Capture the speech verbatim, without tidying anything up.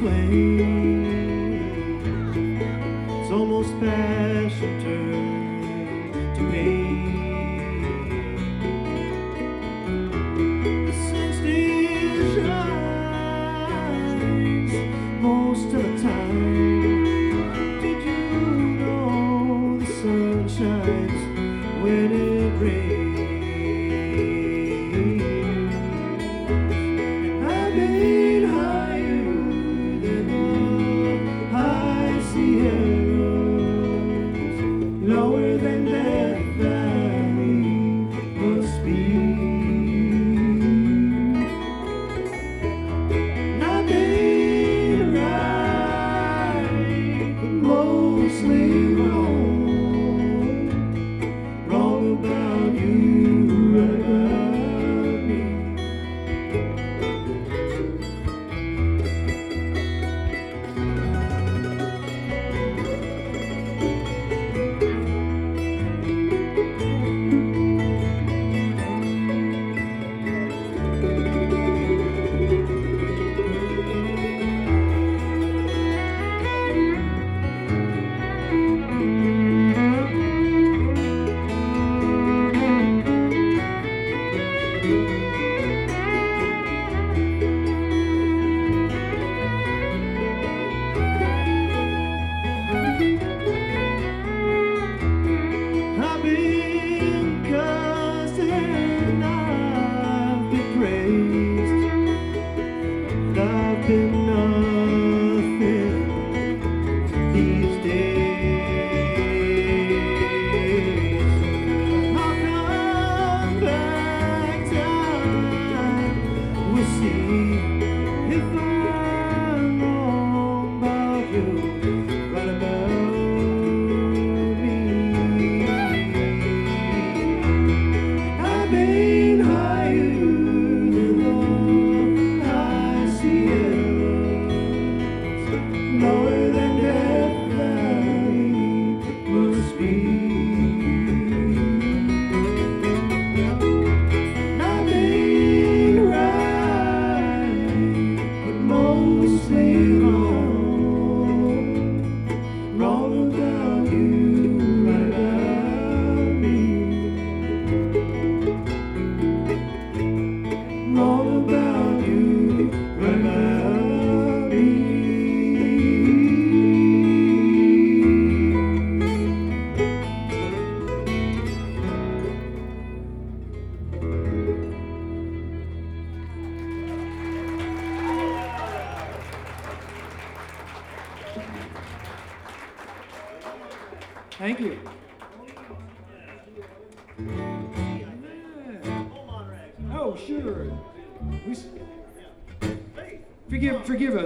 explain. It's almost passion turned to pain. The sun still shines most of the time. Did you know the sun shines when it rains? I've been higher than the high Sierras, lower than Death Valley must be. And I've been right, but mostly wrong. Wrong about you, right about me. I've been cussed and I've been praised, and I've been nothing these days. I'll come back time, we'll see if I'm wrong about you, right about me. I've been higher than the high Sierras, lower than Death Valley must be. I've been right, but mostly wrong. Wrong about you, right about me. Wrong about you, right about me. Thank you. Yeah. Oh, sure. We s- Forgive, forgive us.